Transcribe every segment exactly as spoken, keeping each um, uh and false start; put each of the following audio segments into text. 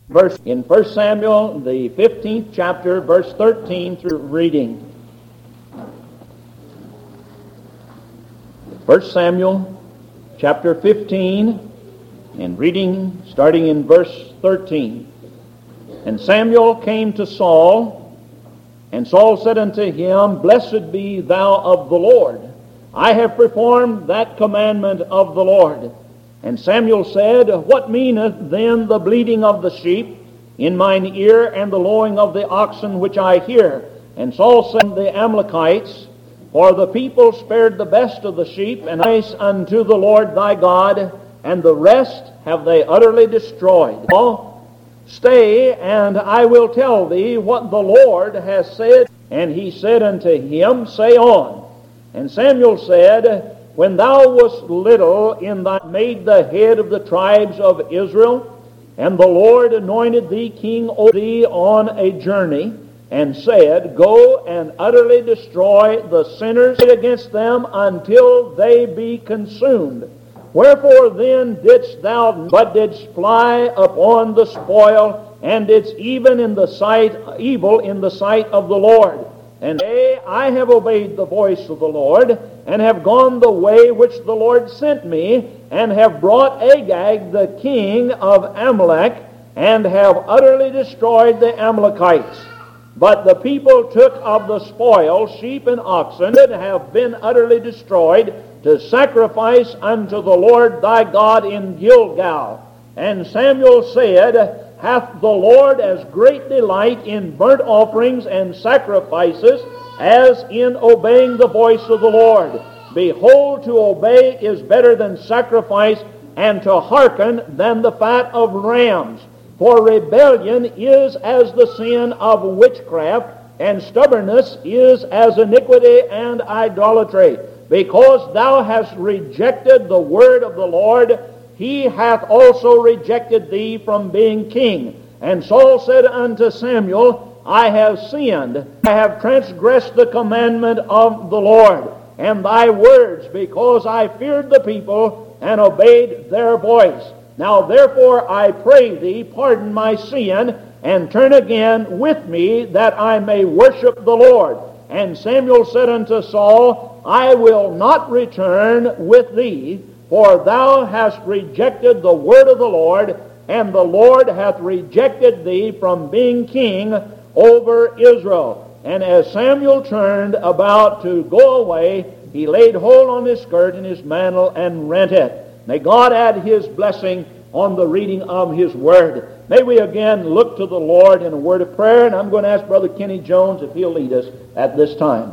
Verse in First Samuel, the fifteenth chapter, verse thirteen through reading. First Samuel, chapter fifteen, and reading starting in verse thirteen. And Samuel came to Saul, and Saul said unto him, Blessed be thou of the Lord. I have performed that commandment of the Lord. And Samuel said, What meaneth then the bleating of the sheep in mine ear, and the lowing of the oxen which I hear? And Saul said, The Amalekites, for the people spared the best of the sheep, and sacrificed unto the Lord thy God, and the rest have they utterly destroyed. Stay, and I will tell thee what the Lord has said. And he said unto him, Say on. And Samuel said, When thou wast little, in thy made the head of the tribes of Israel, and the Lord anointed thee king over thee on a journey, and said, Go and utterly destroy the sinners against them until they be consumed. Wherefore then didst thou but didst fly upon the spoil, and didst even in the sight evil in the sight of the Lord? And today I have obeyed the voice of the Lord, and have gone the way which the Lord sent me, and have brought Agag the king of Amalek, and have utterly destroyed the Amalekites. But the people took of the spoil sheep and oxen that have been utterly destroyed, to sacrifice unto the Lord thy God in Gilgal. And Samuel said, Hath the Lord as great delight in burnt offerings and sacrifices as in obeying the voice of the Lord? Behold, to obey is better than sacrifice, and to hearken than the fat of rams. For rebellion is as the sin of witchcraft, and stubbornness is as iniquity and idolatry. Because thou hast rejected the word of the Lord, he hath also rejected thee from being king. And Saul said unto Samuel, I have sinned, I have transgressed the commandment of the Lord, and thy words, because I feared the people, and obeyed their voice. Now therefore I pray thee, pardon my sin, and turn again with me, that I may worship the Lord. And Samuel said unto Saul, I will not return with thee, for thou hast rejected the word of the Lord, and the Lord hath rejected thee from being king over Israel. And as Samuel turned about to go away, he laid hold on his skirt and his mantle and rent it. May God add his blessing on the reading of his word. May we again look to the Lord in a word of prayer, and I'm going to ask Brother Kenny Jones if he'll lead us at this time.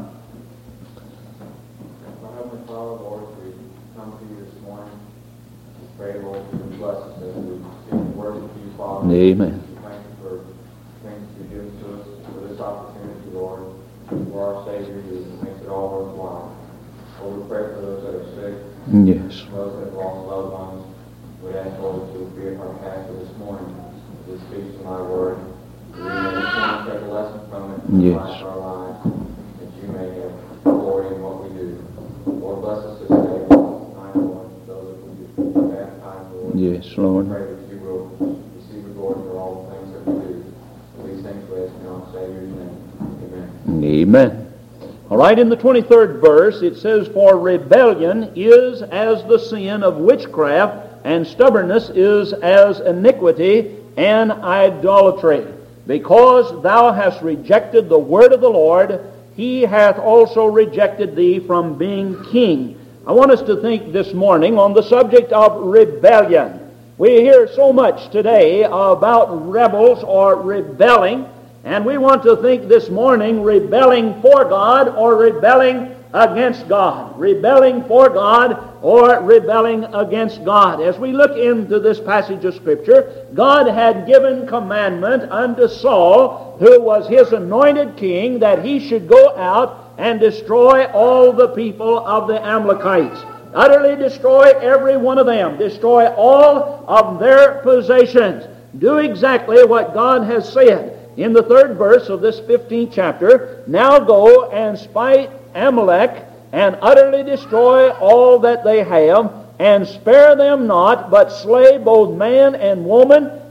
Pray, Lord, that you bless us as we seek to worship you, Father. Amen. Thank you for things you've given to us, for this opportunity, Lord, for our Savior who makes it all worthwhile. Lord, we pray for those that are sick, yes, those that have lost loved ones. We ask, Lord, that you would be our pastor this morning, to speak to my word, that we may take a lesson from it and yes, apply to our lives, that you may have glory in what we do. Lord, bless us this day, Lord, Lord, those that we do. Yes, Lord. I pray that you will receive the glory for all the things that we do. These things we ask in our Savior's name. Amen. Amen. All right, in the twenty-third verse, it says, For rebellion is as the sin of witchcraft, and stubbornness is as iniquity and idolatry. Because thou hast rejected the word of the Lord, he hath also rejected thee from being king. I want us to think this morning on the subject of rebellion. We hear so much today about rebels or rebelling, and we want to think this morning rebelling for God or rebelling against God. Rebelling for God or rebelling against God. As we look into this passage of Scripture, God had given commandment unto Saul, who was his anointed king, that he should go out and destroy all the people of the Amalekites. Utterly destroy every one of them. Destroy all of their possessions. Do exactly what God has said. In the third verse of this fifteenth chapter, Now go and smite Amalek, and utterly destroy all that they have, and spare them not, but slay both man and woman,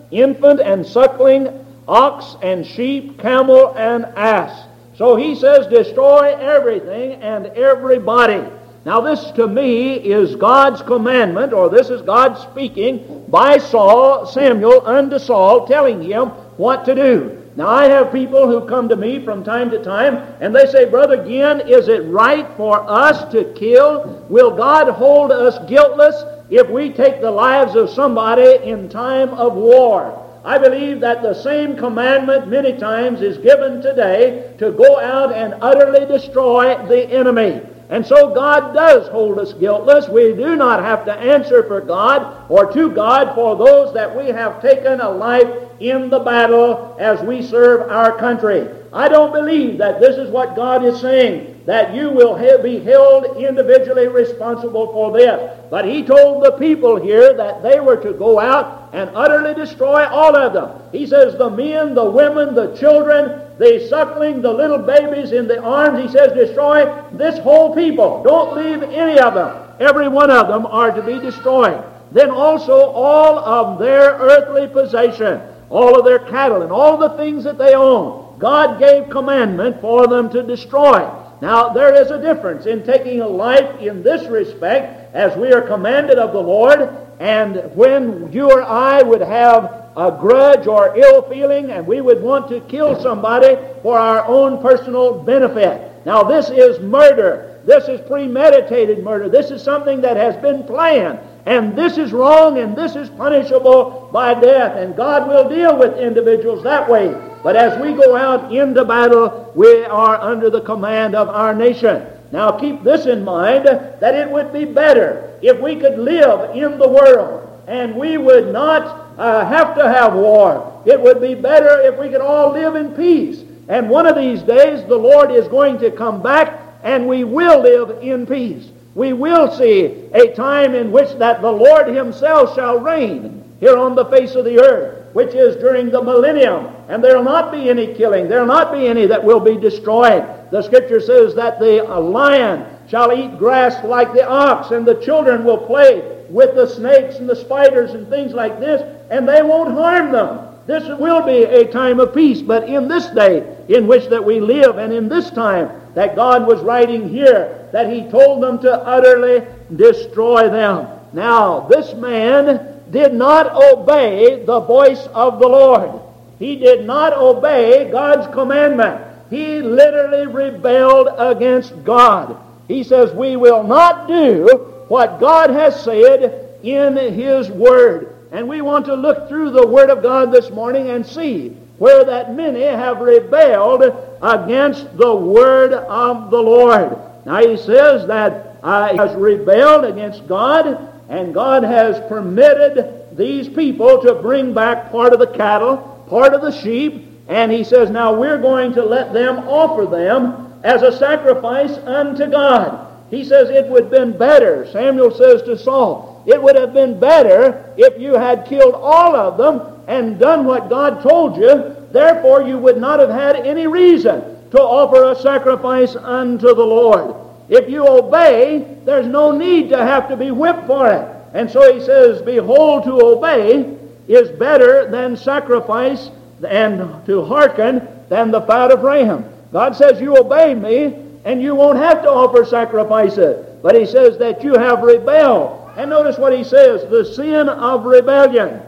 infant and suckling, ox and sheep, camel and ass. So he says, destroy everything and everybody. Now this to me is God's commandment, or this is God speaking by Saul, Samuel unto Saul, telling him what to do. Now I have people who come to me from time to time, and they say, Brother Ginn, is it right for us to kill? Will God hold us guiltless if we take the lives of somebody in time of war? I believe that the same commandment many times is given today to go out and utterly destroy the enemy. And so God does hold us guiltless. We do not have to answer for God or to God for those that we have taken a life in the battle as we serve our country. I don't believe that this is what God is saying, that you will be held individually responsible for this. But He told the people here that they were to go out and utterly destroy all of them. He says the men, the women, the children, the suckling, the little babies in the arms, He says destroy this whole people. Don't leave any of them. Every one of them are to be destroyed. Then also all of their earthly possession, all of their cattle and all the things that they own, God gave commandment for them to destroy. Now, there is a difference in taking a life in this respect, as we are commanded of the Lord, and when you or I would have a grudge or ill feeling, and we would want to kill somebody for our own personal benefit. Now, this is murder. This is premeditated murder. This is something that has been planned. And this is wrong, and this is punishable by death. And God will deal with individuals that way. But as we go out into battle, we are under the command of our nation. Now keep this in mind, that it would be better if we could live in the world, and we would not uh, have to have war. It would be better if we could all live in peace. And one of these days, the Lord is going to come back, and we will live in peace. We will see a time in which that the Lord Himself shall reign here on the face of the earth, which is during the millennium. And there will not be any killing. There will not be any that will be destroyed. The Scripture says that the lion shall eat grass like the ox, and the children will play with the snakes and the spiders and things like this, and they won't harm them. This will be a time of peace. But in this day in which that we live, and in this time that God was writing here, that He told them to utterly destroy them. Now, this man did not obey the voice of the Lord. He did not obey God's commandment. He literally rebelled against God. He says, we will not do what God has said in His Word. And we want to look through the Word of God this morning and see where that many have rebelled against the Word of the Lord. Now he says that uh, he has rebelled against God, and God has permitted these people to bring back part of the cattle, part of the sheep, and He says, now we're going to let them offer them as a sacrifice unto God. He says it would have been better, Samuel says to Saul, it would have been better if you had killed all of them and done what God told you. Therefore you would not have had any reason to offer a sacrifice unto the Lord. If you obey, there's no need to have to be whipped for it. And so he says, behold, to obey is better than sacrifice, and to hearken than the fat of ram. God says, you obey me, and you won't have to offer sacrifices. But He says that you have rebelled. And notice what He says, the sin of rebellion.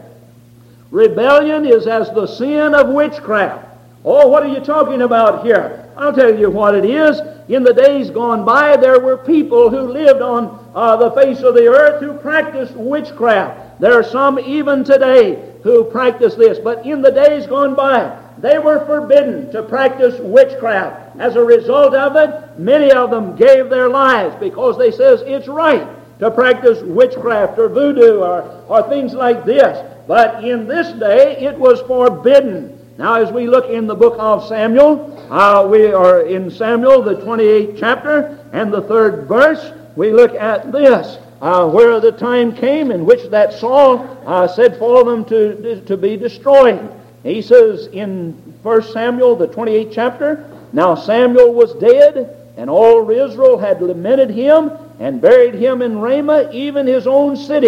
Rebellion is as the sin of witchcraft. Oh, what are you talking about here? I'll tell you what it is. In the days gone by, there were people who lived on uh, the face of the earth who practiced witchcraft. There are some even today who practice this. But in the days gone by, they were forbidden to practice witchcraft. As a result of it, many of them gave their lives because they says it's right to practice witchcraft or voodoo or, or things like this. But in this day, it was forbidden. Now, as we look in the book of Samuel, uh, we are in Samuel, the twenty-eighth chapter, and the third verse, we look at this, uh, where the time came in which that Saul uh, said for them to, to be destroyed. He says in First Samuel, the twenty-eighth chapter, now Samuel was dead, and all Israel had lamented him, and buried him in Ramah, even his own city.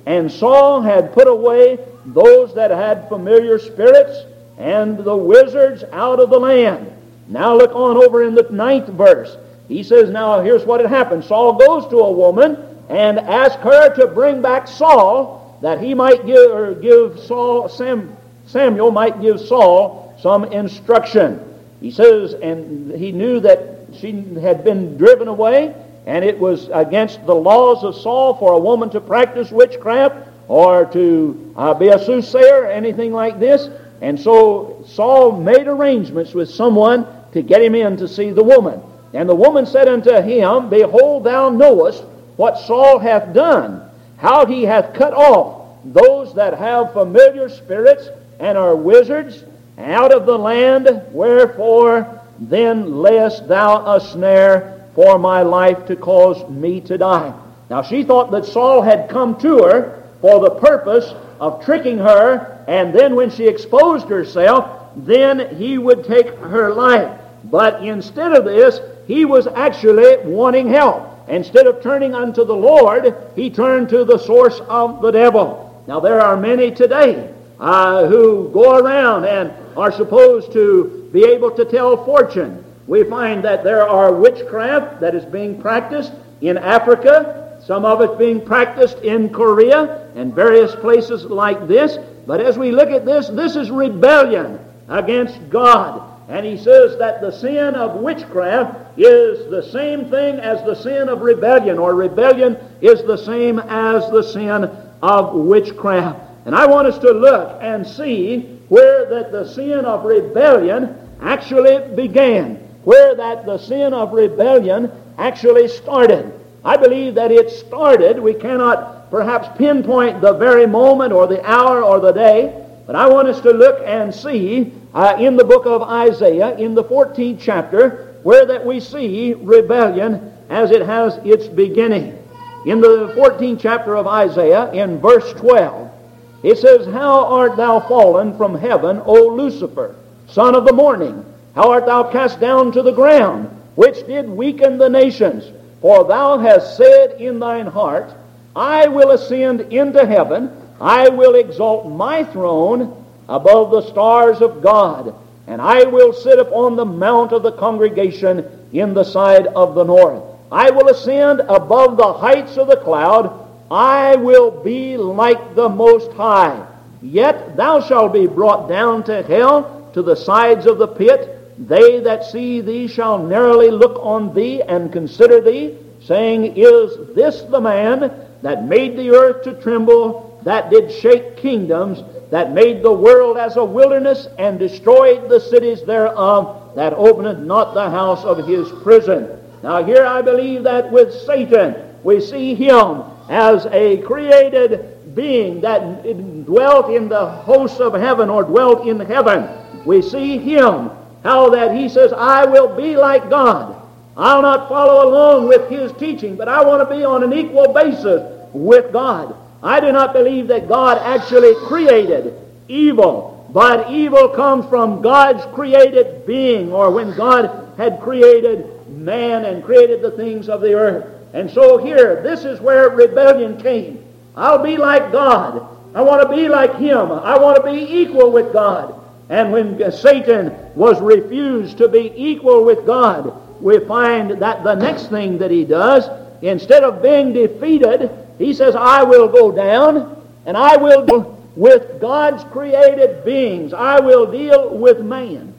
And Saul had put away those that had familiar spirits and the wizards out of the land. Now look on over in the ninth verse. He says, now here's what had happened. Saul goes to a woman and asks her to bring back Saul, that he might give, or give Saul, Sam, Samuel might give Saul some instruction. He says, and he knew that she had been driven away, and it was against the laws of Saul for a woman to practice witchcraft or to uh, be a soothsayer or anything like this. And so Saul made arrangements with someone to get him in to see the woman. And the woman said unto him, Behold, thou knowest what Saul hath done, how he hath cut off those that have familiar spirits and are wizards out of the land. Wherefore then layest thou a snare for my life to cause me to die? Now she thought that Saul had come to her for the purpose of tricking her, and then when she exposed herself, then he would take her life. But instead of this, he was actually wanting help. Instead of turning unto the Lord, he turned to the source of the devil. Now there are many today uh, who go around and are supposed to be able to tell fortune. We find that there are witchcraft that is being practiced in Africa, some of it being practiced in Korea and various places like this. But as we look at this, this is rebellion against God. And he says that the sin of witchcraft is the same thing as the sin of rebellion, or rebellion is the same as the sin of witchcraft. And I want us to look and see where that the sin of rebellion actually began, where that the sin of rebellion actually started. I believe that it started, we cannot perhaps pinpoint the very moment or the hour or the day, but I want us to look and see uh, in the book of Isaiah, in the fourteenth chapter, where that we see rebellion as it has its beginning. In the fourteenth chapter of Isaiah, in verse twelve, it says, How art thou fallen from heaven, O Lucifer, son of the morning? How art thou cast down to the ground, which did weaken the nations? For thou hast said in thine heart, I will ascend into heaven, I will exalt my throne above the stars of God, and I will sit upon the mount of the congregation in the side of the north. I will ascend above the heights of the cloud, I will be like the Most High. Yet thou shalt be brought down to hell, to the sides of the pit. They that see thee shall narrowly look on thee and consider thee, saying, Is this the man that made the earth to tremble, that did shake kingdoms, that made the world as a wilderness, and destroyed the cities thereof, that openeth not the house of his prison? Now here I believe that with Satan, we see him as a created being that dwelt in the hosts of heaven, or dwelt in heaven. We see him, how that he says, I will be like God. I'll not follow along with his teaching, but I want to be on an equal basis with God. I do not believe that God actually created evil, but evil comes from God's created being, or when God had created man and created the things of the earth. And so here, this is where rebellion came. I'll be like God. I want to be like him. I want to be equal with God. And when Satan was refused to be equal with God, we find that the next thing that he does, instead of being defeated, he says, I will go down and I will deal with God's created beings. I will deal with man.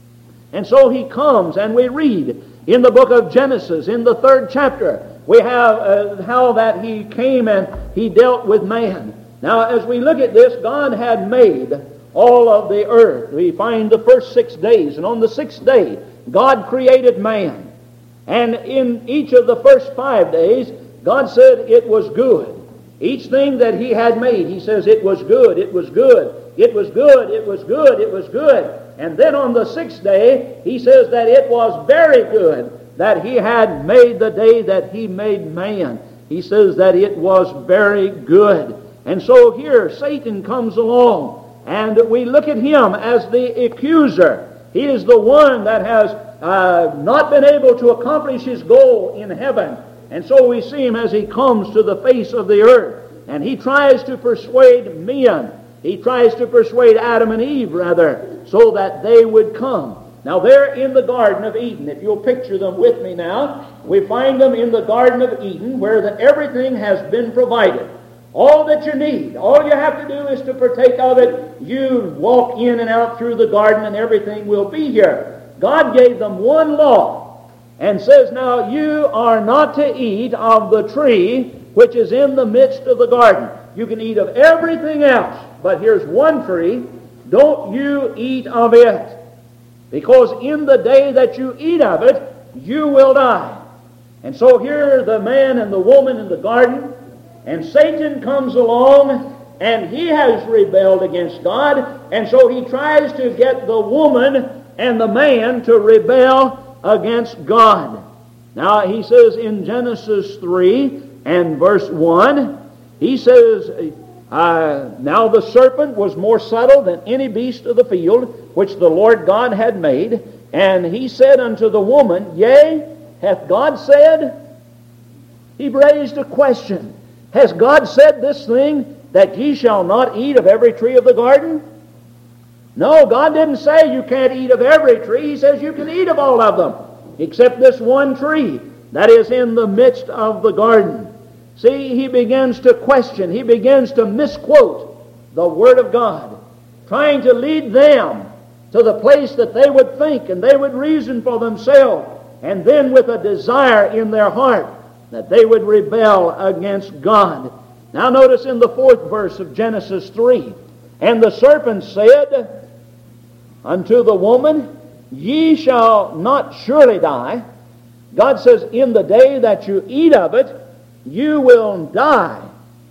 And so he comes, and we read in the book of Genesis, in the third chapter, we have uh, how that he came and he dealt with man. Now, as we look at this, God had made all of the earth. We find the first six days, and on the sixth day, God created man. And in each of the first five days, God said it was good. Each thing that he had made, he says it was good, it was good, it was good, it was good, it was good. And then on the sixth day, he says that it was very good that he had made the day that he made man. He says that it was very good. And so here Satan comes along, and we look at him as the accuser. He is the one that has uh, not been able to accomplish his goal in heaven. And so we see him as he comes to the face of the earth. and he tries to persuade men. He tries to persuade Adam and Eve, rather, so that they would come. Now, they're in the Garden of Eden. If you'll picture them with me now, we find them in the Garden of Eden, where the, everything has been provided. All that you need, all you have to do is to partake of it. You walk in and out through the garden, and everything will be here. God gave them one law, and says, now, you are not to eat of the tree which is in the midst of the garden. You can eat of everything else, but here's one tree. Don't you eat of it, because in the day that you eat of it, you will die. And so here the man and the woman in the garden, and Satan comes along, and he has rebelled against God, and so he tries to get the woman and the man to rebel against God. Now he says in Genesis three and verse one, he says, uh, now the serpent was more subtle than any beast of the field which the Lord God had made, and he said unto the woman, yea, hath God said? He raised a question. Has God said this thing, that ye shall not eat of every tree of the garden? No, God didn't say you can't eat of every tree. He says you can eat of all of them, except this one tree that is in the midst of the garden. See, he begins to question. He begins to misquote the Word of God, trying to lead them to the place that they would think and they would reason for themselves, and then with a desire in their heart that they would rebel against God. Now notice in the fourth verse of Genesis three, and the serpent said unto the woman, ye shall not surely die. God says, in the day that you eat of it, you will die.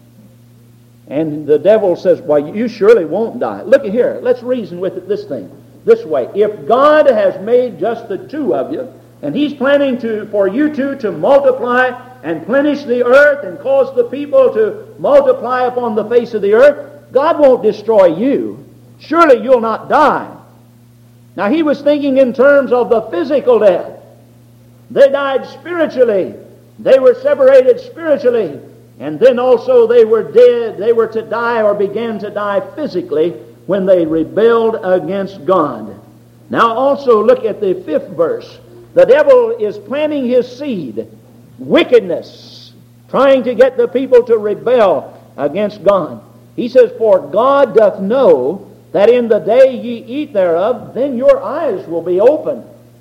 And the devil says, why, you surely won't die. Look at here. Let's reason with it this thing. This way. If God has made just the two of you, and He's planning to for you two to multiply and plenish the earth and cause the people to multiply upon the face of the earth, God won't destroy you. Surely you'll not die. Now he was thinking in terms of the physical death. They died spiritually. They were separated spiritually. And then also they were dead. They were to die or began to die physically when they rebelled against God. Now also look at the fifth verse. The devil is planting his seed, wickedness, trying to get the people to rebel against God. He says, for God doth know that in the day ye eat thereof, then your eyes will be opened,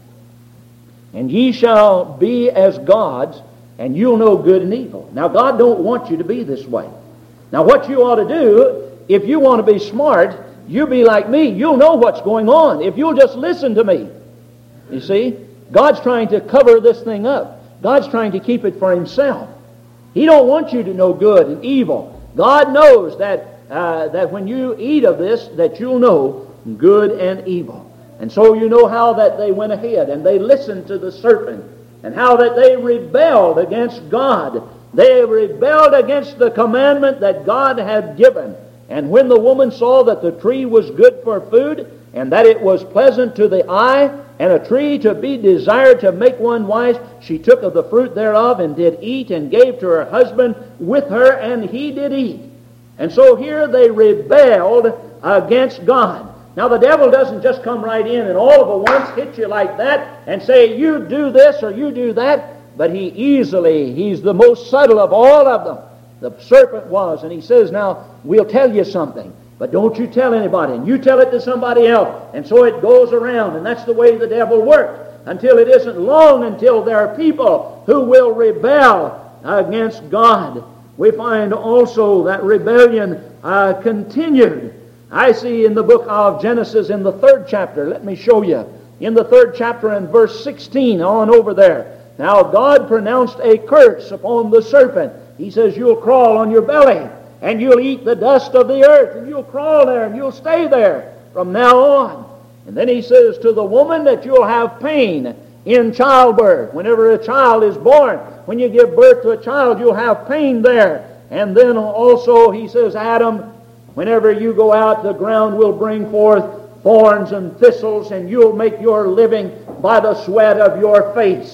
and ye shall be as gods, and you'll know good and evil. Now God don't want you to be this way. Now what you ought to do, if you want to be smart, you be like me. You'll know what's going on if you'll just listen to me. You see, God's trying to cover this thing up. God's trying to keep it for Himself. He don't want you to know good and evil. God knows that uh, that when you eat of this, that you'll know good and evil. And so you know how that they went ahead and they listened to the serpent, and how that they rebelled against God. They rebelled against the commandment that God had given. And when the woman saw that the tree was good for food, and that it was pleasant to the eye, and a tree to be desired to make one wise, she took of the fruit thereof, and did eat, and gave to her husband with her, and he did eat. And so here they rebelled against God. Now the devil doesn't just come right in and all of a once hit you like that and say, you do this or you do that. But he easily, he's the most subtle of all of them. The serpent was, and he says, now, we'll tell you something, but don't you tell anybody, and you tell it to somebody else. And so it goes around, and that's the way the devil works, until it isn't long until there are people who will rebel against God. We find also that rebellion uh, continued. I see in the book of Genesis in the third chapter, let me show you, in the third chapter and verse sixteen, on over there. Now God pronounced a curse upon the serpent. He says, you'll crawl on your belly, and you'll eat the dust of the earth, and you'll crawl there, and you'll stay there from now on. And then he says to the woman that you'll have pain in childbirth. Whenever a child is born, when you give birth to a child, you'll have pain there. And then also he says, Adam, whenever you go out, the ground will bring forth thorns and thistles, and you'll make your living by the sweat of your face.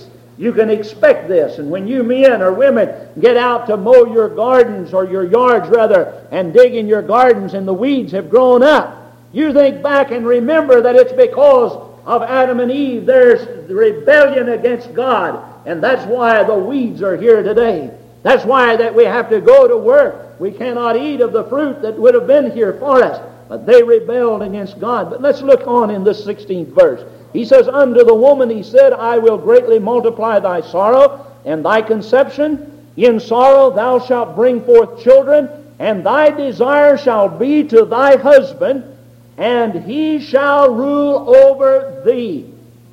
You can expect this. And when you men or women get out to mow your gardens, or your yards rather, and dig in your gardens and the weeds have grown up, you think back and remember that it's because of Adam and Eve. There's rebellion against God. And that's why the weeds are here today. That's why that we have to go to work. We cannot eat of the fruit that would have been here for us. But they rebelled against God. But let's look on in this sixteenth verse. He says, unto the woman he said, I will greatly multiply thy sorrow and thy conception. In sorrow thou shalt bring forth children, and thy desire shall be to thy husband, and he shall rule over thee.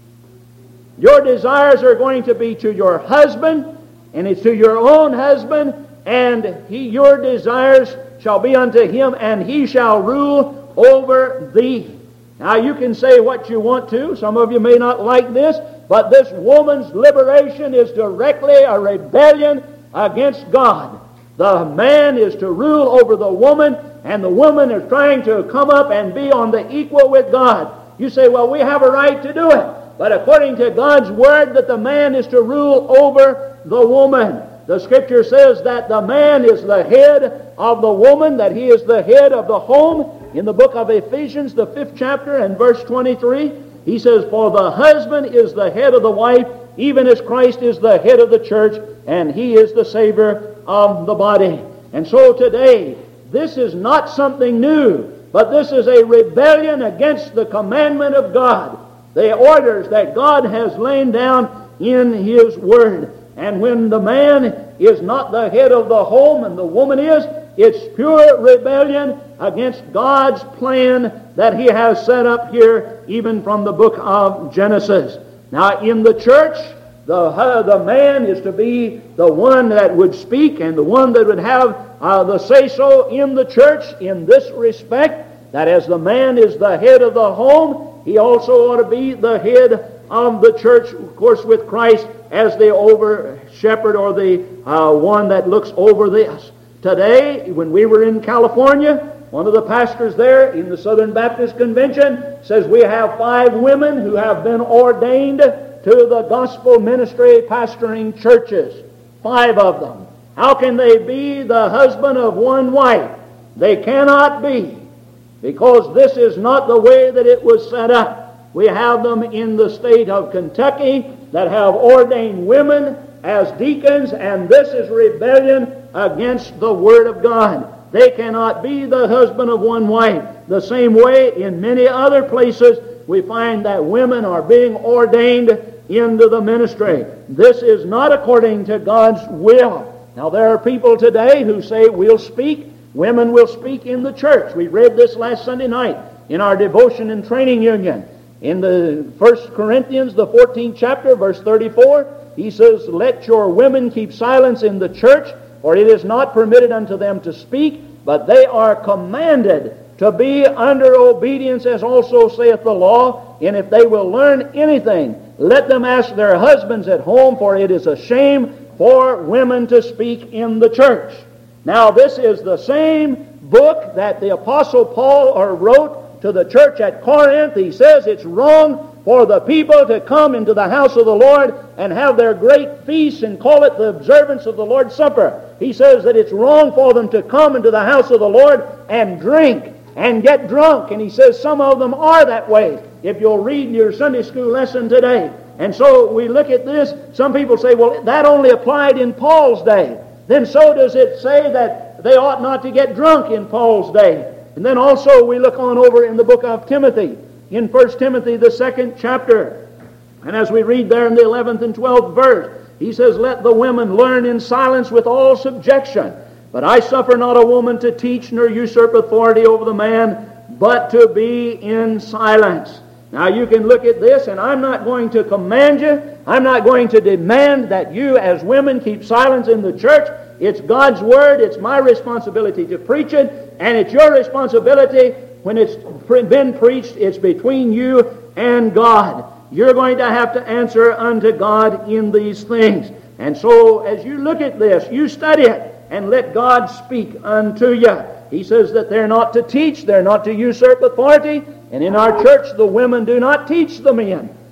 Your desires are going to be to your husband, and it's to your own husband, and he, your desires shall be unto him, and he shall rule over thee. Now you can say what you want to. Some of you may not like this, but this woman's liberation is directly a rebellion against God. The man is to rule over the woman, and the woman is trying to come up and be on the equal with God. You say, well, we have a right to do it. But according to God's Word, that the man is to rule over the woman. The Scripture says that the man is the head of the woman, that he is the head of the home. In the book of Ephesians, the fifth chapter and verse twenty-three, he says, for the husband is the head of the wife, even as Christ is the head of the church, and he is the Savior of the body. And so today, this is not something new, but this is a rebellion against the commandment of God, the orders that God has laid down in His Word. And when the man is not the head of the home and the woman is, it's pure rebellion against God's plan that He has set up here, even from the book of Genesis. Now, in the church, the, uh, the man is to be the one that would speak and the one that would have uh, the say-so in the church in this respect, that as the man is the head of the home, he also ought to be the head of the church, of course, with Christ as the over shepherd, or the uh, one that looks over this. Today, when we were in California, one of the pastors there in the Southern Baptist Convention says we have five women who have been ordained to the gospel ministry pastoring churches. Five of them. How can they be the husband of one wife? They cannot be, because this is not the way that it was set up. We have them in the state of Kentucky that have ordained women as deacons, and this is rebellion against the Word of God. They cannot be the husband of one wife. The same way, in many other places, we find that women are being ordained into the ministry. This is not according to God's will. Now, there are people today who say, we'll speak, women will speak in the church. We read this last Sunday night in our devotion and training union. In the First Corinthians, the fourteenth chapter, verse thirty-four, he says, let your women keep silence in the church, for it is not permitted unto them to speak, but they are commanded to be under obedience, as also saith the law. And if they will learn anything, let them ask their husbands at home, for it is a shame for women to speak in the church. Now, this is the same book that the Apostle Paul or wrote to the church at Corinth. He says it's wrong for the people to come into the house of the Lord and have their great feast and call it the observance of the Lord's Supper. He says that it's wrong for them to come into the house of the Lord and drink and get drunk. And he says some of them are that way, if you'll read your Sunday school lesson today. And so we look at this. Some people say, well, that only applied in Paul's day. Then so does it say that they ought not to get drunk in Paul's day. And then also we look on over in the book of Timothy, in First Timothy, the second chapter. And as we read there in the eleventh and twelfth verse, he says, let the women learn in silence with all subjection. But I suffer not a woman to teach nor usurp authority over the man, but to be in silence. Now you can look at this, and I'm not going to command you. I'm not going to demand that you as women keep silence in the church. It's God's Word. It's my responsibility to preach it, and it's your responsibility when it's been preached. It's between you and God. You're going to have to answer unto God in these things. And so as you look at this, you study it, and let God speak unto you. He says that they're not to teach, they're not to usurp authority. And in our church, the women do not teach the men.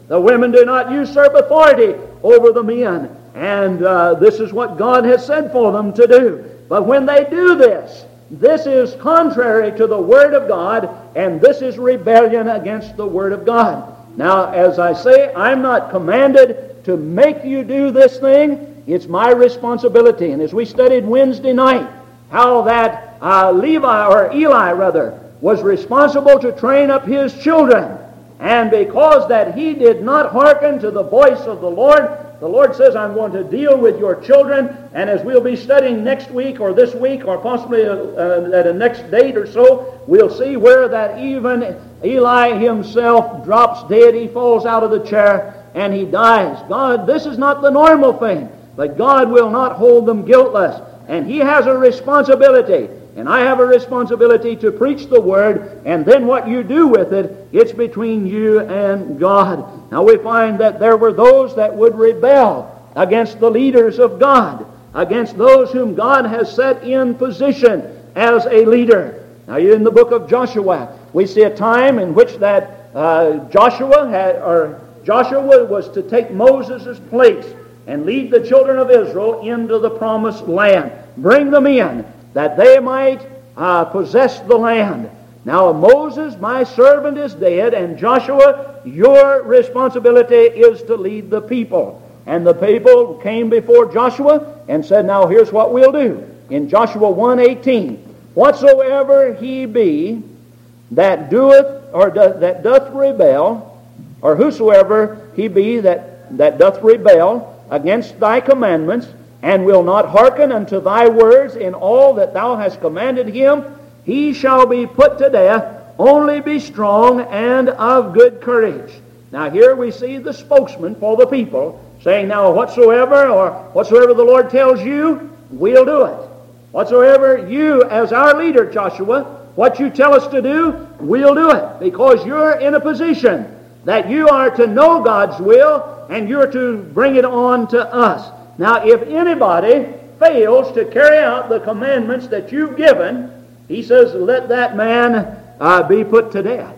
The women do not usurp authority over the men. And uh, this is what God has said for them to do. But when they do this, this is contrary to the Word of God, and this is rebellion against the Word of God. Now, as I say, I'm not commanded to make you do this thing. It's my responsibility. And as we studied Wednesday night, how that uh, Levi, or Eli rather, was responsible to train up his children. And because that he did not hearken to the voice of the Lord, the Lord says, I'm going to deal with your children. And as we'll be studying next week or this week or possibly uh, uh, at a next date or so, we'll see where that even Eli himself drops dead. He falls out of the chair and he dies. God, this is not the normal thing. But God will not hold them guiltless. And He has a responsibility. And I have a responsibility to preach the Word, and then what you do with it, it's between you and God. Now we find that there were those that would rebel against the leaders of God, against those whom God has set in position as a leader. Now in the book of Joshua, we see a time in which that uh, Joshua had, or Joshua was to take Moses' place and lead the children of Israel into the promised land. Bring them in, that they might uh, possess the land. Now Moses, my servant, is dead, and Joshua, your responsibility is to lead the people. And the people came before Joshua and said, now here's what we'll do. In Joshua one eighteen, whatsoever he be that doeth, or do, that doth rebel, or whosoever he be that, that doth rebel against thy commandments, and will not hearken unto thy words in all that thou hast commanded him, he shall be put to death. Only be strong and of good courage. Now here we see the spokesman for the people saying, now whatsoever, or whatsoever the Lord tells you, we'll do it. Whatsoever you, as our leader, Joshua, what you tell us to do, we'll do it. Because you're in a position that you are to know God's will, and you're to bring it on to us. Now, if anybody fails to carry out the commandments that you've given, he says, let that man uh, be put to death.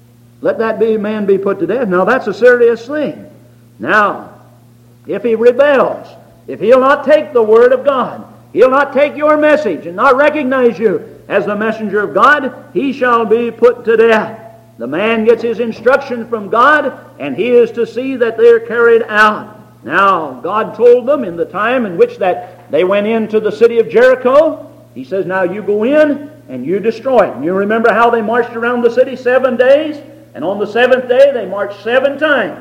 Let that be man be put to death. Now, that's a serious thing. Now, if he rebels, if he'll not take the Word of God, he'll not take your message and not recognize you as the messenger of God, he shall be put to death. The man gets his instruction from God, and he is to see that they're carried out. Now, God told them in the time in which that they went into the city of Jericho, He says, now you go in and you destroy it. And you remember how they marched around the city seven days? And on the seventh day they marched seven times.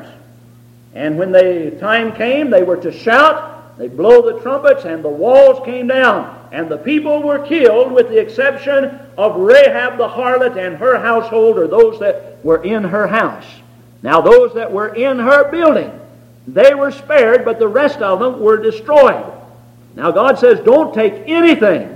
And when the time came, they were to shout, they blow the trumpets, and the walls came down. And the people were killed with the exception of Rahab the harlot and her household, or those that were in her house. Now those that were in her building, they were spared, but the rest of them were destroyed. Now God says, don't take anything.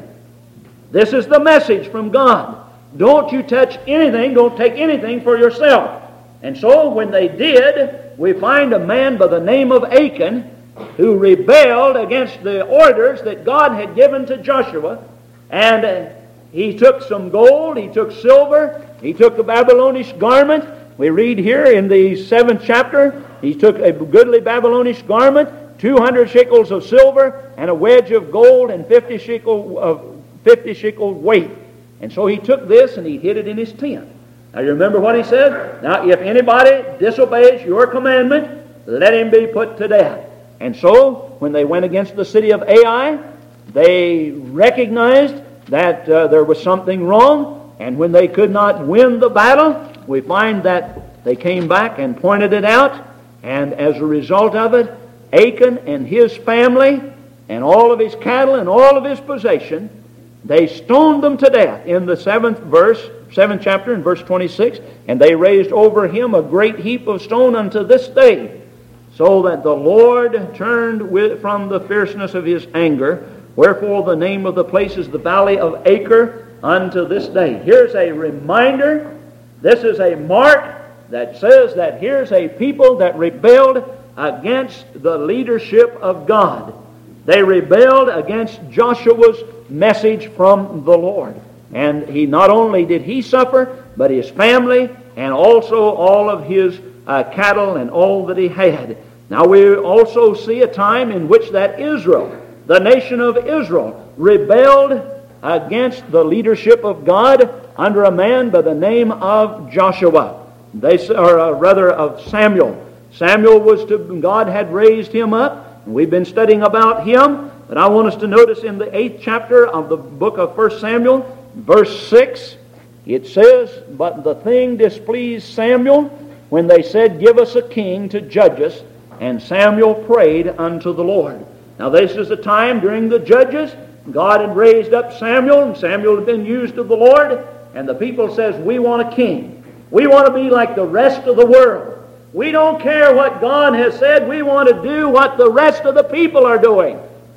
This is the message from God. Don't you touch anything, don't take anything for yourself. And so when they did, we find a man by the name of Achan who rebelled against the orders that God had given to Joshua. And uh, he took some gold, he took silver, he took a Babylonish garment. We read here in the seventh chapter, he took a goodly Babylonish garment, two hundred shekels of silver, and a wedge of gold, and fifty shekel of fifty shekels weight. And so he took this and he hid it in his tent. Now you remember what he said? Now if anybody disobeys your commandment, let him be put to death. And so when they went against the city of Ai, they recognized that uh, there was something wrong. And when they could not win the battle, we find that they came back and pointed it out. And as a result of it, Achan and his family and all of his cattle and all of his possession, they stoned them to death in the seventh verse, seventh chapter in verse twenty-six. And they raised over him a great heap of stone unto this day, so that the Lord turned with, from the fierceness of his anger. Wherefore the name of the place is the Valley of Acre unto this day. Here's a reminder. This is a mark that says that here's a people that rebelled against the leadership of God. They rebelled against Joshua's message from the Lord. And he not only did he suffer, but his family and also all of his uh, cattle and all that he had. Now we also see a time in which that Israel, the nation of Israel, rebelled against the leadership of God under a man by the name of Joshua. They, or uh, rather of Samuel. Samuel was to, God had raised him up, and we've been studying about him. But I want us to notice in the eighth chapter of the book of First Samuel, verse six, it says, "But the thing displeased Samuel when they said, Give us a king to judge us. And Samuel prayed unto the Lord." Now this is a time during the judges. God had raised up Samuel, and Samuel had been used of the Lord. And the people says, we want a king. We want to be like the rest of the world. We don't care what God has said. We want to do what the rest of the people are doing.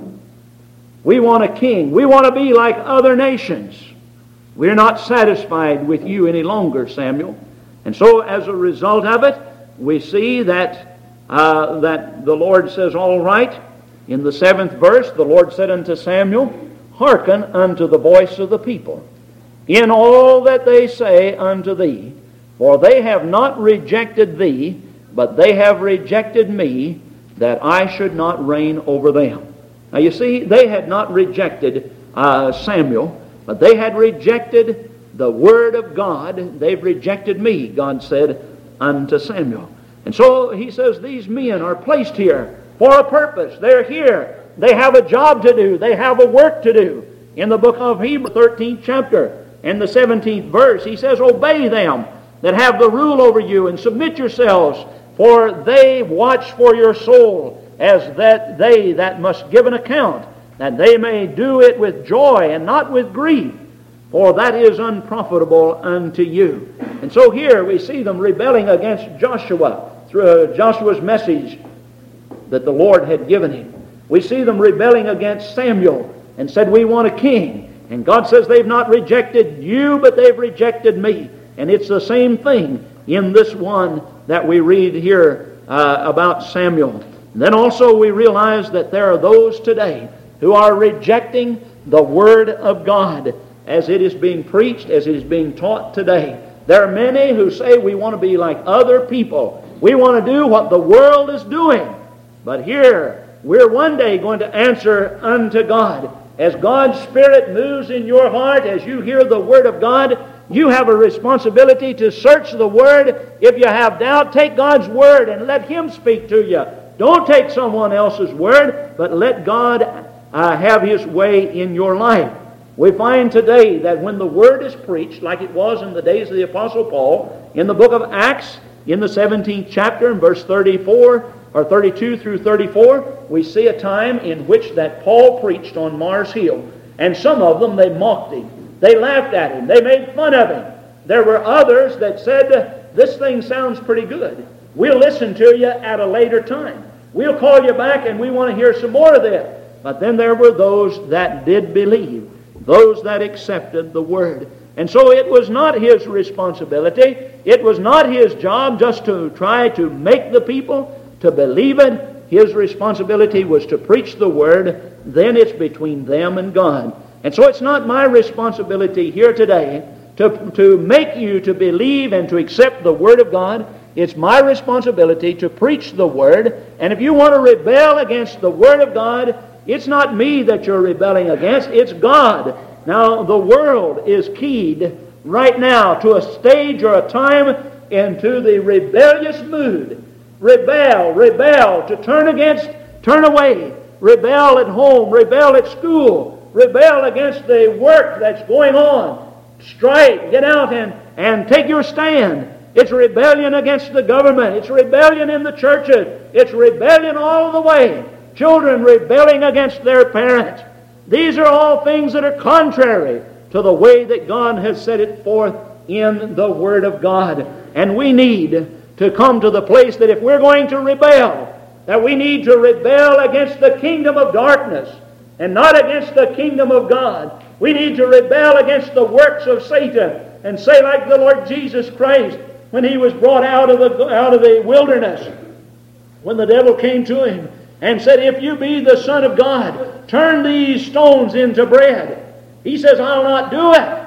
We want a king. We want to be like other nations. We're not satisfied with you any longer, Samuel. And so as a result of it, we see that uh, that the Lord says, all right. In the seventh verse, the Lord said unto Samuel, Hearken unto the voice of the people, in all that they say unto thee, for they have not rejected thee, but they have rejected me, that I should not reign over them. Now you see, they had not rejected uh, Samuel, but they had rejected the Word of God. They've rejected me, God said unto Samuel. And so he says, these men are placed here for a purpose. They're here. They have a job to do. They have a work to do. In the book of Hebrews, thirteenth chapter, and the seventeenth verse, he says, Obey them that have the rule over you, and submit yourselves, for they watch for your soul, as that they that must give an account, that they may do it with joy and not with grief, for that is unprofitable unto you. And so here we see them rebelling against Joshua through Joshua's message that the Lord had given him. We see them rebelling against Samuel and said, we want a king. And God says they've not rejected you, but they've rejected me. And it's the same thing in this one that we read here uh, about Samuel. And then also we realize that there are those today who are rejecting the Word of God as it is being preached, as it is being taught today. There are many who say we want to be like other people. We want to do what the world is doing. But here, we're one day going to answer unto God. As God's Spirit moves in your heart, as you hear the Word of God, you have a responsibility to search the Word. If you have doubt, take God's Word and let Him speak to you. Don't take someone else's Word, but let God uh, have His way in your life. We find today that when the Word is preached, like it was in the days of the Apostle Paul, in the book of Acts, in the seventeenth chapter, in verse thirty-four, or thirty-two through thirty-four, we see a time in which that Paul preached on Mars Hill. And some of them, they mocked him. They laughed at him. They made fun of him. There were others that said, this thing sounds pretty good. We'll listen to you at a later time. We'll call you back and we want to hear some more of this. But then there were those that did believe, those that accepted the Word. And so it was not his responsibility. It was not his job just to try to make the people to believe it. His responsibility was to preach the Word. Then it's between them and God. And so it's not my responsibility here today to, to make you to believe and to accept the Word of God. It's my responsibility to preach the Word. And if you want to rebel against the Word of God, it's not me that you're rebelling against, it's God. Now, the world is keyed right now to a stage or a time into the rebellious mood. Rebel, rebel, to turn against, turn away. Rebel at home, rebel at school, rebel against the work that's going on. Strike, get out and, and take your stand. It's rebellion against the government. It's rebellion in the churches. It's rebellion all the way. Children rebelling against their parents. These are all things that are contrary to the way that God has set it forth in the Word of God. And we need to come to the place that if we're going to rebel, that we need to rebel against the kingdom of darkness and not against the kingdom of God. We need to rebel against the works of Satan and say like the Lord Jesus Christ when He was brought out of the, out of the wilderness, when the devil came to Him and said, if you be the Son of God, turn these stones into bread. He says, I'll not do it.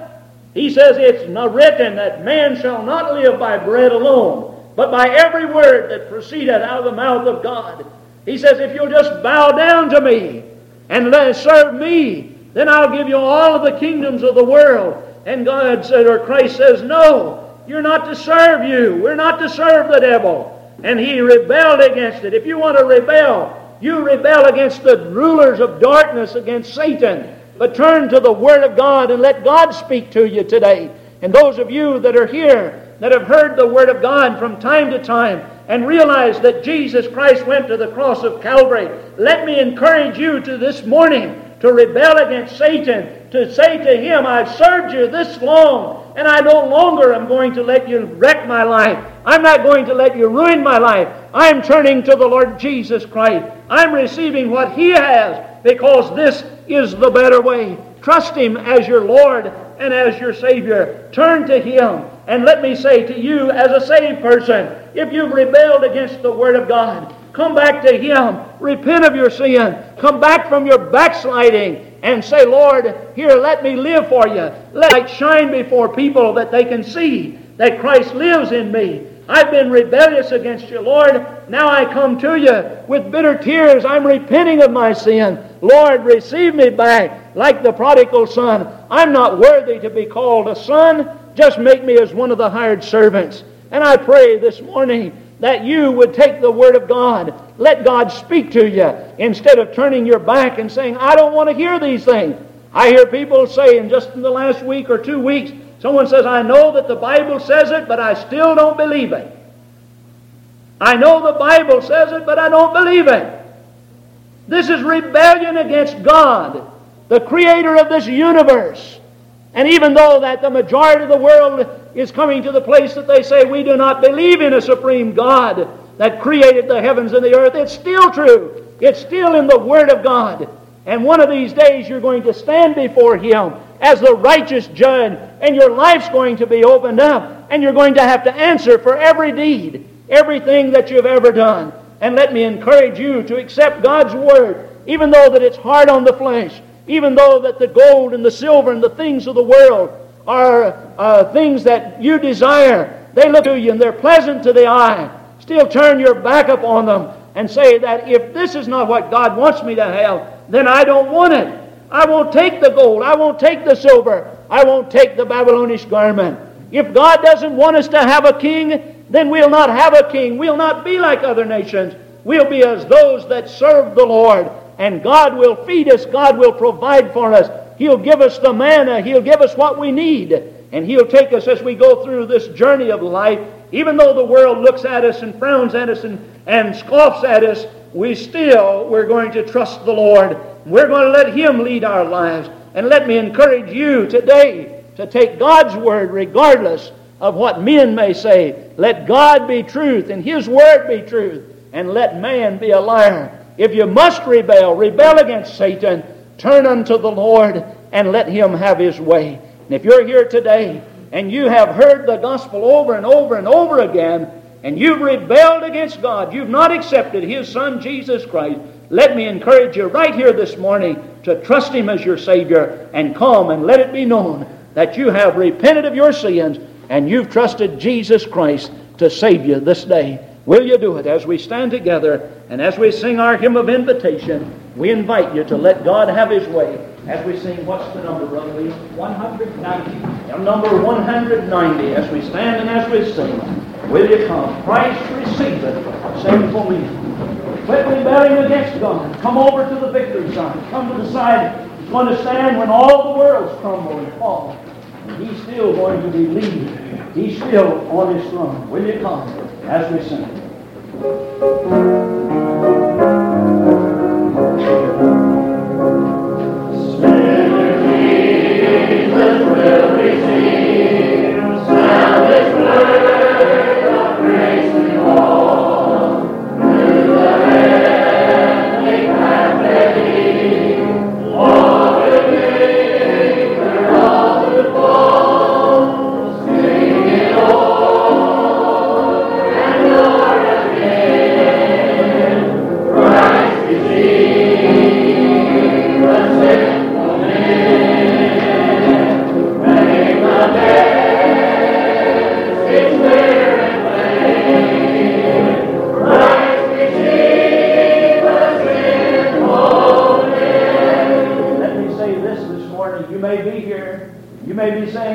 He says it's not written that man shall not live by bread alone, but by every word that proceedeth out of the mouth of God. He says, if you'll just bow down to me and let serve me, then I'll give you all of the kingdoms of the world. And God said, or Christ says, no, you're not to serve you. We're not to serve the devil. And he rebelled against it. If you want to rebel, you rebel against the rulers of darkness, against Satan. But turn to the Word of God and let God speak to you today. And those of you that are here, that have heard the Word of God from time to time, and realize that Jesus Christ went to the cross of Calvary, let me encourage you to this morning to rebel against Satan, to say to him, I've served you this long, and I no longer am going to let you wreck my life. I'm not going to let you ruin my life. I'm turning to the Lord Jesus Christ. I'm receiving what He has, because this is the better way. Trust Him as your Lord and as your Savior. Turn to Him. And let me say to you, as a saved person, if you've rebelled against the Word of God, come back to Him. Repent of your sin. Come back from your backsliding and say, Lord, here, let me live for you. Let light shine before people that they can see that Christ lives in me. I've been rebellious against you, Lord. Now I come to you with bitter tears. I'm repenting of my sin. Lord, receive me back like the prodigal son. I'm not worthy to be called a son. Just make me as one of the hired servants. And I pray this morning that you would take the Word of God. Let God speak to you instead of turning your back and saying, I don't want to hear these things. I hear people saying just in the last week or two weeks, someone says, I know that the Bible says it, but I still don't believe it. I know the Bible says it, but I don't believe it. This is rebellion against God, the Creator of this universe. And even though that the majority of the world is coming to the place that they say we do not believe in a supreme God that created the heavens and the earth, it's still true. It's still in the Word of God. And one of these days you're going to stand before Him as the righteous judge, and your life's going to be opened up, and you're going to have to answer for every deed, everything that you've ever done. And let me encourage you to accept God's Word, even though that it's hard on the flesh, even though that the gold and the silver and the things of the world are uh, things that you desire. They look to you and they're pleasant to the eye. Still turn your back upon them and say that if this is not what God wants me to have, then I don't want it. I won't take the gold. I won't take the silver. I won't take the Babylonish garment. If God doesn't want us to have a king, then we'll not have a king. We'll not be like other nations. We'll be as those that serve the Lord. And God will feed us. God will provide for us. He'll give us the manna. He'll give us what we need. And He'll take us as we go through this journey of life. Even though the world looks at us and frowns at us and, and scoffs at us, we still, we're going to trust the Lord. We're going to let Him lead our lives. And let me encourage you today to take God's Word regardless of what men may say. Let God be truth and His Word be truth. And let man be a liar. If you must rebel, rebel against Satan, turn unto the Lord and let Him have His way. And if you're here today and you have heard the gospel over and over and over again, and you've rebelled against God, you've not accepted His Son Jesus Christ, let me encourage you right here this morning to trust Him as your Savior and come and let it be known that you have repented of your sins and you've trusted Jesus Christ to save you this day. Will you do it? As we stand together and as we sing our hymn of invitation, we invite you to let God have His way. As we sing, what's the number, Brother Lee? one hundred ninety. And number one hundred ninety, as we stand and as we sing, will you come? Christ receive it. Sing for me. Quit rebelling against God. Come over to the victory side. Come to the side He's going to stand when all the worlds crumble and fall. And He's still going to be leading. He's still on His throne. Will you come as we sing? Thank you.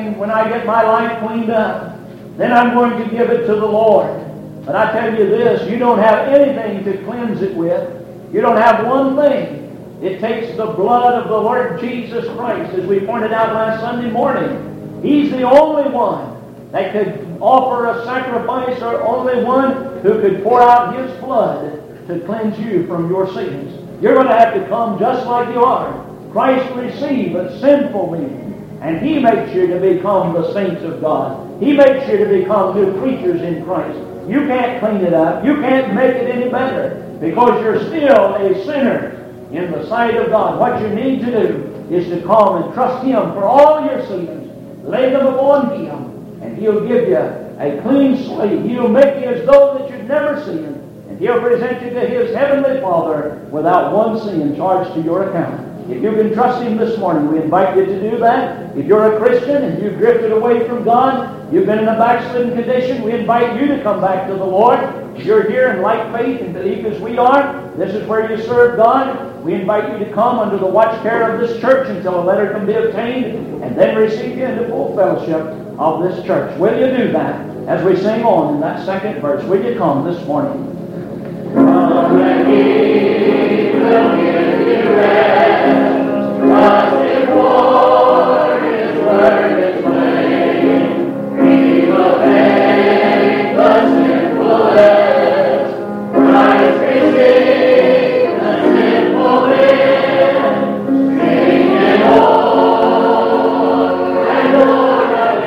saying, when I get my life cleaned up, then I'm going to give it to the Lord. But I tell you this, you don't have anything to cleanse it with. You don't have one thing. It takes the blood of the Lord Jesus Christ, as we pointed out last Sunday morning. He's the only one that could offer a sacrifice, or only one who could pour out His blood to cleanse you from your sins. You're going to have to come just like you are. Christ received a sinful being, and He makes you to become the saints of God. He makes you to become new creatures in Christ. You can't clean it up. You can't make it any better, because you're still a sinner in the sight of God. What you need to do is to come and trust Him for all your sins. Lay them upon Him, and He'll give you a clean slate. He'll make you as though that you'd never sinned, and He'll present you to His Heavenly Father without one sin charged to your account. If you can trust Him this morning, we invite you to do that. If you're a Christian and you've drifted away from God, you've been in a backslidden condition, we invite you to come back to the Lord. If you're here in like faith and belief as we are, this is where you serve God. We invite you to come under the watch care of this church until a letter can be obtained, and then receive you into full fellowship of this church. Will you do that as we sing on in that second verse? Will you come this morning? Come and He will give you rest, trust His word, His word is plain. He will take the sinful rest, Christ receive the sinful man, sing and Lord, and Lord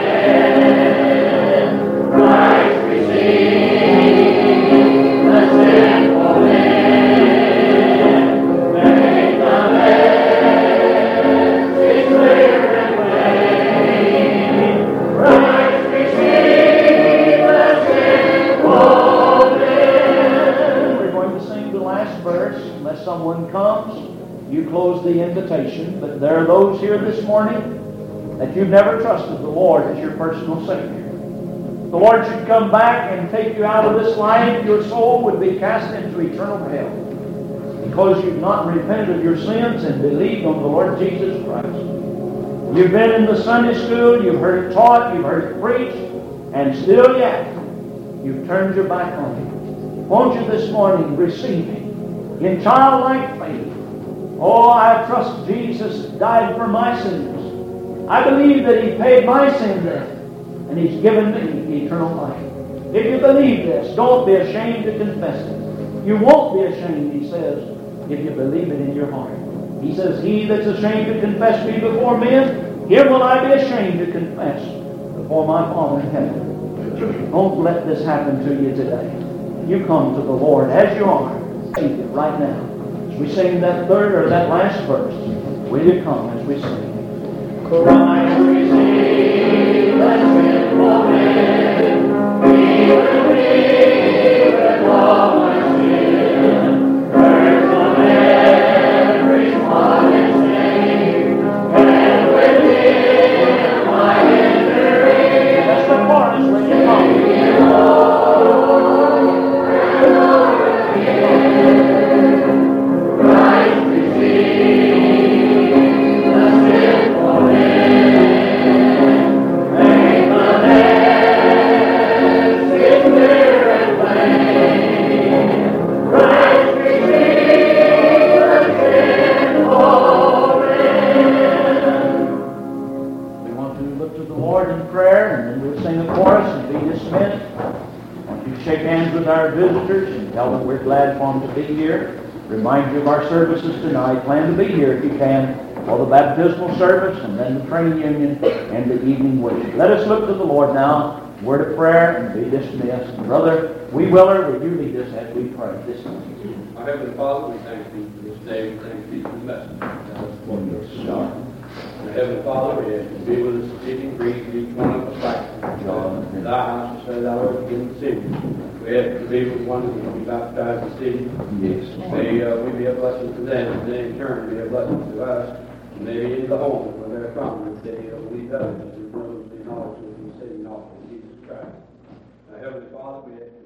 again, Christ receive the sinful man, make the message clear and plain, Christ receive the sinful man. We're going to sing the last verse. Unless someone comes, you close the invitation. But there are those here this morning that you've never trusted the Lord as your personal Savior. The Lord should come back and take you out of this life. Your soul would be cast into eternal hell because you've not repented of your sins and believed on the Lord Jesus Christ. You've been in the Sunday school, you've heard it taught, you've heard it preached, and still yet you've turned your back on Him. Won't you this morning receive Him in childlike faith? Oh, I trust Jesus died for my sins. I believe that He paid my sin debt, and He's given me eternal life. If you believe this, don't be ashamed to confess it. You won't be ashamed, He says, if you believe it in your heart. He says, He that's ashamed to confess me before men, him will I be ashamed to confess before my Father in heaven. Don't let this happen to you today. You come to the Lord as you are. Receive it right now. As we sing that third or that last verse, will you come as we sing? Christ receive the sinful man, He will be with all my sin, burns on every spot and stain, and with Him my injury. That's the chorus when you come. Christ receive the sinful man, make the message clear and plain. Christ receive the sinful man. We want to look to the Lord in prayer, and then we'll sing a chorus and be dismissed. I want you to shake hands with our visitors and tell them we're glad for them to be here. Remind you of our services tonight. Plan to be here if you can for the baptismal service and then the training union and the evening worship. Let us look to the Lord now. Word of prayer and be dismissed. Brother Wee Willer, will you lead us as we pray this morning? Our Heavenly Father, we thank Thee for this day. We thank Thee for the message. Our Heavenly Father, we ask you to be with us this evening. Breathe each one of us back. John, Thy house is set out in the city. We ask you to be with one who will be baptized this evening. Yes. May uh, we be a blessing to them, and they in turn be a blessing to us. And may be in the home where they're from, that they will lead others to know the knowledge of the saving knowledge of Jesus Christ. Our Heavenly Father, we ask you